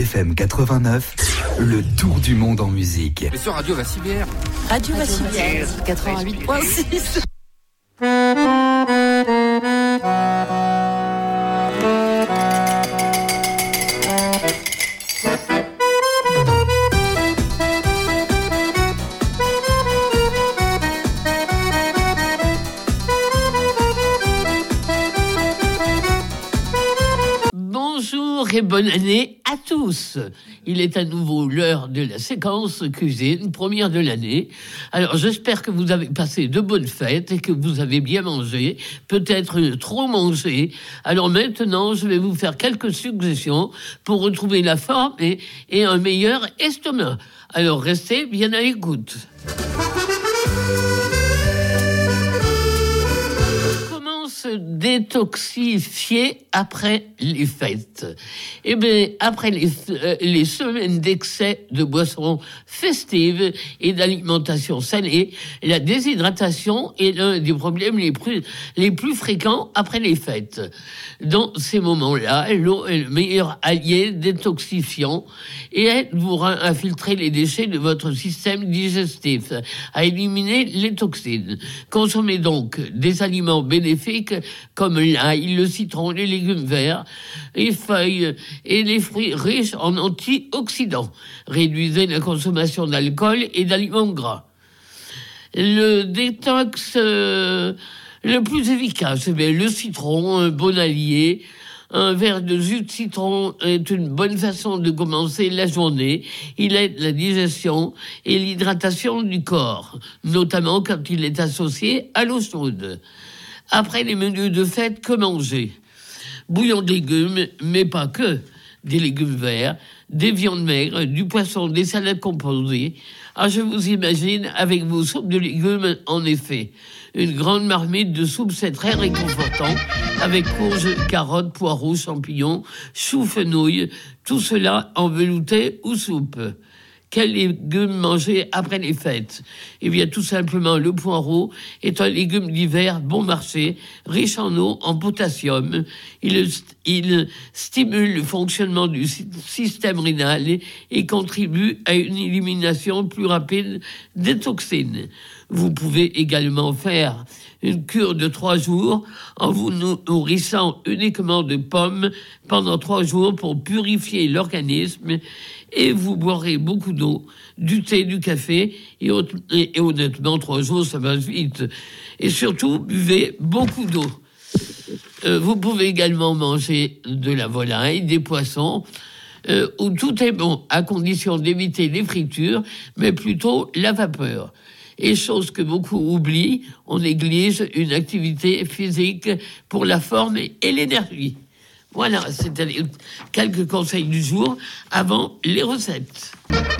FM 89, le tour du monde en musique. Mais sur Radio Vassivière. Radio Vassivière, 88.6. Et bonne année à tous. Il est à nouveau l'heure de la séquence cuisine, première de l'année. Alors j'espère que vous avez passé de bonnes fêtes et que vous avez bien mangé, peut-être trop mangé. Alors maintenant, je vais vous faire quelques suggestions pour retrouver la forme et un meilleur estomac. Alors restez bien à l'écoute. Se détoxifier après les fêtes. Eh bien, après les semaines d'excès de boissons festives et d'alimentation salée, la déshydratation est l'un des problèmes les plus fréquents après les fêtes. Dans ces moments-là, l'eau est le meilleur allié détoxifiant et aide vous à filtrer les déchets de votre système digestif, à éliminer les toxines. Consommez donc des aliments bénéfiques comme l'ail, le citron, les légumes verts, les feuilles et les fruits riches en antioxydants. Réduisez la consommation d'alcool et d'aliments gras. Le détox le plus efficace, c'est le citron, un bon allié. Un verre de jus de citron est une bonne façon de commencer la journée. Il aide la digestion et l'hydratation du corps, notamment quand il est associé à l'eau chaude. Après les menus de fête, que manger ? Bouillon de légumes, mais pas que. Des légumes verts, des viandes maigres, du poisson, des salades composées. Ah, je vous imagine avec vos soupes de légumes, en effet. Une grande marmite de soupe, c'est très réconfortant, avec courges, carottes, poireaux, champignons, choux, fenouil, tout cela en velouté ou soupe. Quels légumes manger après les fêtes ? Eh bien, tout simplement, le poireau est un légume d'hiver bon marché, riche en eau, en potassium. Il stimule le fonctionnement du système rénal et contribue à une élimination plus rapide des toxines. Vous pouvez également faire une cure de 3 jours en vous nourrissant uniquement de pommes pendant 3 jours pour purifier l'organisme. Et vous boirez beaucoup d'eau, du thé, du café, et honnêtement, 3 jours, ça va vite. Et surtout, buvez beaucoup d'eau. Vous pouvez également manger de la volaille, des poissons, où tout est bon, à condition d'éviter les fritures, mais plutôt la vapeur. Et chose que beaucoup oublient, on néglige une activité physique pour la forme et l'énergie. Voilà, c'était quelques conseils du jour avant les recettes.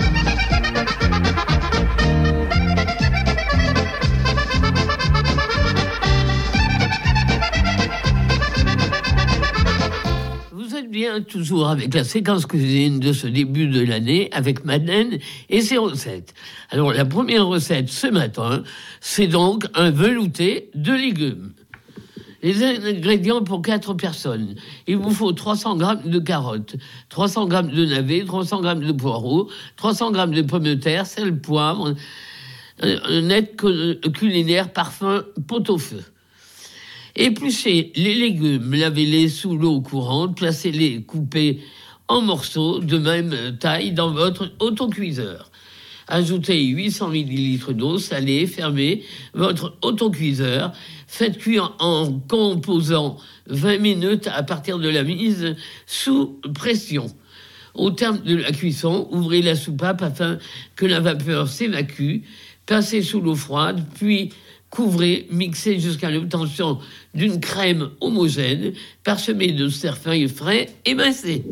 Vous êtes bien toujours avec la séquence cuisine de ce début de l'année avec Madeleine et ses recettes. Alors la première recette ce matin, c'est donc un velouté de légumes. Les ingrédients pour 4 personnes. Il vous faut 300 grammes de carottes, 300 grammes de navets, 300 grammes de poireaux, 300 grammes de pommes de terre, sel, poivre, un aide culinaire, parfum, pot-au-feu. Épluchez les légumes, lavez-les sous l'eau courante, placez-les coupés en morceaux de même taille dans votre autocuiseur. Ajoutez 800 ml d'eau salée, fermez votre autocuiseur. Faites cuire en composant 20 minutes à partir de la mise sous pression. Au terme de la cuisson, ouvrez la soupape afin que la vapeur s'évacue. Passez sous l'eau froide, puis couvrez, mixez jusqu'à l'obtention d'une crème homogène, parsemée de cerfeuil frais émincés.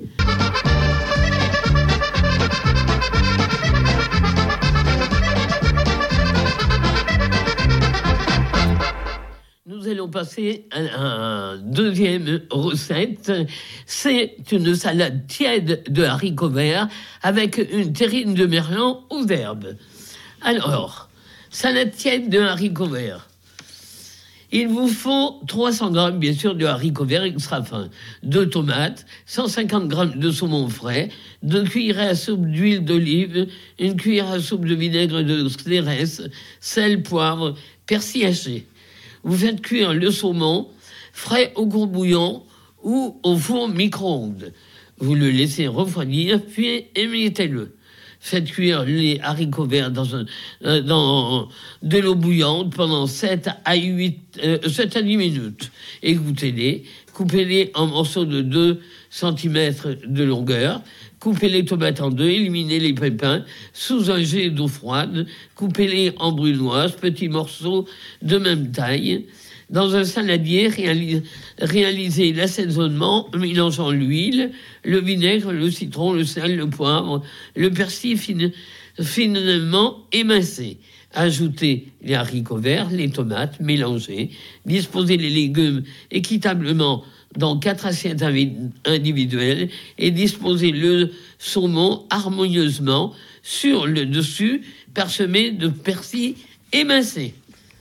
Nous allons passer à la deuxième recette. C'est une salade tiède de haricots verts avec une terrine de merlan aux herbes. Alors, salade tiède de haricots verts. Il vous faut 300 grammes, bien sûr, de haricots verts extra fins, 2 tomates, 150 grammes de saumon frais, 2 cuillères à soupe d'huile d'olive, 1 cuillère à soupe de vinaigre de xérès, sel, poivre, persil haché. Vous faites cuire le saumon frais au courbouillon ou au four micro-ondes. Vous le laissez refroidir, puis émiettez-le. Faites cuire les haricots verts dans de l'eau bouillante pendant 7 à 10 minutes. Égouttez-les, coupez-les en morceaux de 2 cm de longueur, coupez les tomates en deux, éliminez les pépins sous un jet d'eau froide, coupez-les en brunoise, petits morceaux de même taille. Dans un saladier, réalisez l'assaisonnement en mélangeant l'huile, le vinaigre, le citron, le sel, le poivre, le persil finement émincé. Ajoutez les haricots verts, les tomates, mélangez. Disposez les légumes équitablement dans 4 assiettes individuelles et disposez le saumon harmonieusement sur le dessus, parsemé de persil émincé.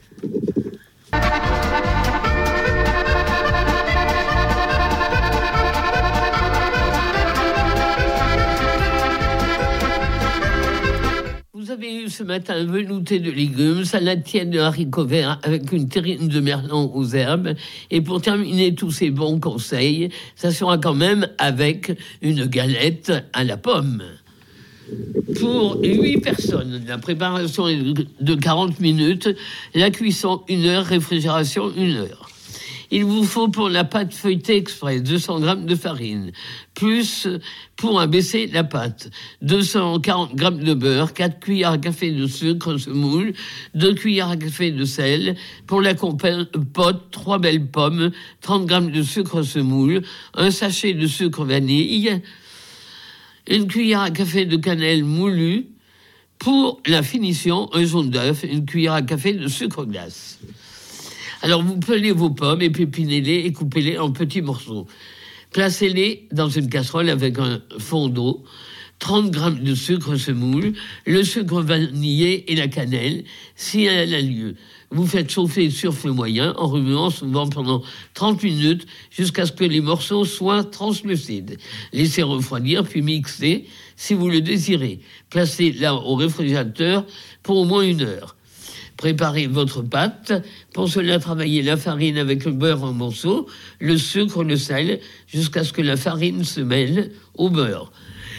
Vous avez eu ce matin un velouté de légumes, salade tiède de haricots verts avec une terrine de merlan aux herbes. Et pour terminer tous ces bons conseils, ça sera quand même avec une galette à la pomme. Pour 8 personnes, la préparation est de 40 minutes, la cuisson 1 heure, réfrigération 1 heure. Il vous faut pour la pâte feuilletée express 200 grammes de farine, plus pour abaisser la pâte 240 grammes de beurre, 4 cuillères à café de sucre semoule, 2 cuillères à café de sel. Pour la compote, 3 belles pommes, 30 grammes de sucre semoule, un sachet de sucre vanille, 1 cuillère à café de cannelle moulue. Pour la finition, un jaune d'œuf, 1 cuillère à café de sucre glace. Alors, vous pelez vos pommes, épinez-les et coupez-les en petits morceaux. Placez-les dans une casserole avec un fond d'eau, 30 grammes de sucre semoule, le sucre vanillé et la cannelle, si elle a lieu. Vous faites chauffer sur feu moyen en remuant souvent pendant 30 minutes jusqu'à ce que les morceaux soient translucides. Laissez refroidir puis mixer si vous le désirez. Placez-la au réfrigérateur pour au moins 1 heure. Préparez votre pâte. Pour cela, travaillez la farine avec le beurre en morceaux, le sucre, le sel, jusqu'à ce que la farine se mêle au beurre.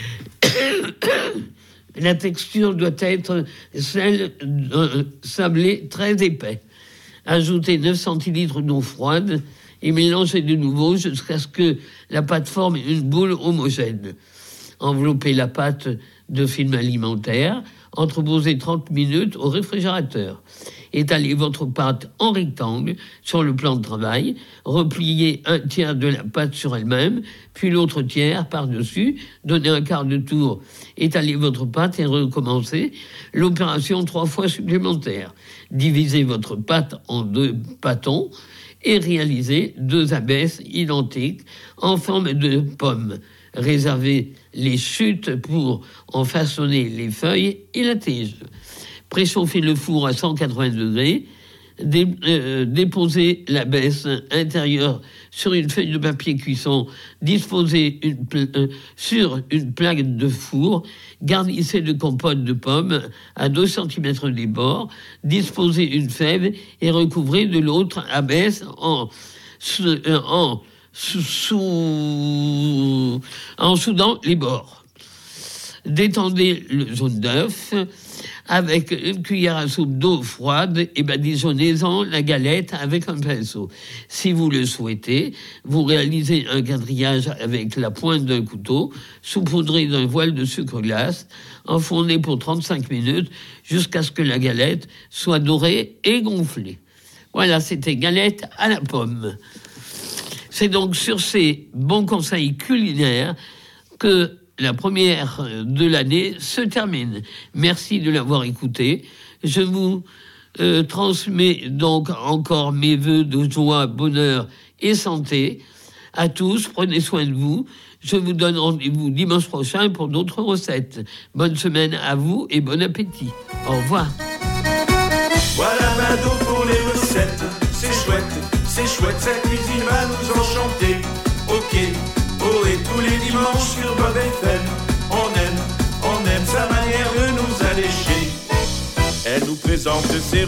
La texture doit être celle d'un sablé très épais. Ajoutez 9 centilitres d'eau froide et mélangez de nouveau jusqu'à ce que la pâte forme une boule homogène. Enveloppez la pâte de film alimentaire, entreposez 30 minutes au réfrigérateur. Étalez votre pâte en rectangle sur le plan de travail, repliez 1/3 de la pâte sur elle-même, puis l'autre tiers par-dessus, donnez un quart de tour, étalez votre pâte et recommencez l'opération 3 fois supplémentaire. Divisez votre pâte en 2 pâtons et réalisez 2 abaisses identiques en forme de pomme. Réservez les chutes pour en façonner les feuilles et la tige. Préchauffez le four à 180 degrés. Déposez la baisse intérieure sur une feuille de papier cuisson. Disposez sur une plaque de four. Garnissez de compote de pommes à 2 cm des bords. Disposez une fève et recouvrez de l'autre abaisse en soudant les bords. Détendez le jaune d'œuf avec 1 cuillère à soupe d'eau froide et badigeonnez-en la galette avec un pinceau. Si vous le souhaitez, vous réalisez un quadrillage avec la pointe d'un couteau, saupoudré d'un voile de sucre glace, enfourné pour 35 minutes jusqu'à ce que la galette soit dorée et gonflée. Voilà, c'était galette à la pomme. C'est donc sur ces bons conseils culinaires que la première de l'année se termine. Merci de l'avoir écouté. Je vous transmets donc encore mes vœux de joie, bonheur et santé à tous. Prenez soin de vous. Je vous donne rendez-vous dimanche prochain pour d'autres recettes. Bonne semaine à vous et bon appétit. Au revoir. Voilà Mado pour les recettes, c'est chouette. chouette, sa cuisine va nous enchanter. Ok, oh et tous les dimanches sur Bob FM, on aime sa manière de nous allécher. Elle nous présente ses